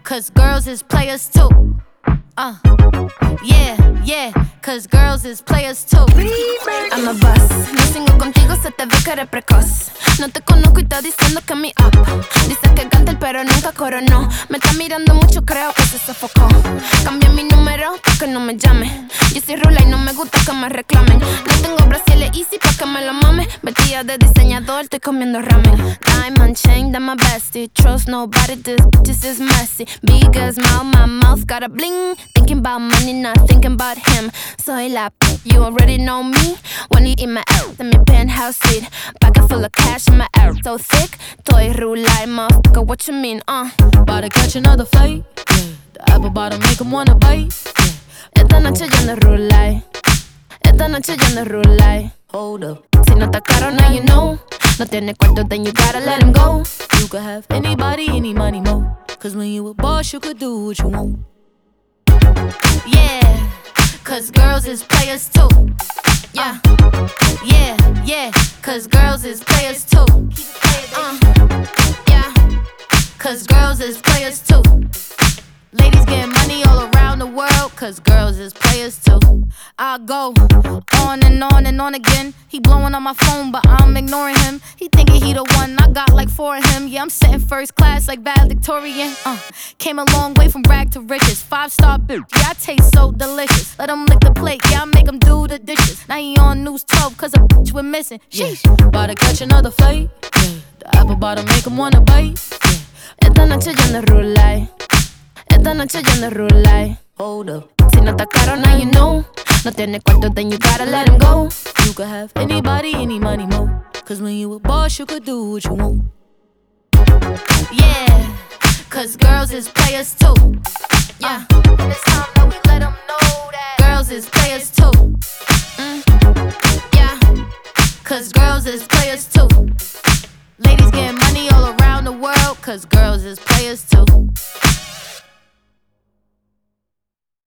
cause girls is players too. Yeah, cause girls is players too. I'm a boss, no sigo contigo, se te ve que eres precoz. No te conozco y está diciendo que mi up. Dice que canta el pero nunca coronó. Me está mirando mucho, creo que se sofocó. Cambié mi número pa' que no me llame. Yo soy rula y no me gusta que me reclamen. No tengo brasiles easy pa' que me lo mame. Vestida de diseñador, estoy comiendo ramen. Diamond chain, that my bestie. Trust nobody, this is messy. Big as my mouth got a bling. Thinking about money, not thinking about him. Soy la you already know me. When you eat my ass in my penthouse suite. Pocket full of cash and my ass so thick. Toy rula, motherfucker, what you mean, About to catch another fight, yeah. The apple bottom make him wanna bite, yeah. Esta noche yo ando rulay. Esta noche yo ando rulay. Hold up. Si no está caro, now you know. No tiene cuarto, then you gotta let him go. You could have anybody, any money, mo. Cause when you a boss, you could do what you want. Yeah, cause girls is players too. Yeah, cause girls is players too. Yeah, cause girls is players too. Ladies getting money all around the world, cause girls is players too. I go on and on and on again. He blowing on my phone, but I'm ignoring him. He thinking he the one, I got like 4 of him. Yeah, I'm sitting first class like valedictorian. Came a long way from rag to riches. 5-star bitch, yeah, I taste so delicious. Let him lick the plate, yeah, I make him do the dishes. Now he on News 12, cause a bitch we're missing. Sheesh. About to catch another fight, yeah. The apple bottom make him wanna bite, yeah. Esta noche yo ando rulay. Esta noche yo ando rulay. Hold up. Si no está caro, now you know. No tiene cuarto, then you gotta let him go. You could have anybody, any money, mo. Cause when you a boss, you could do what you want. Yeah, cause girls is players too. Yeah, and it's time that we let them know that girls is players too. Yeah, cause girls is players too. Ladies getting money all around the world, cause girls is players too.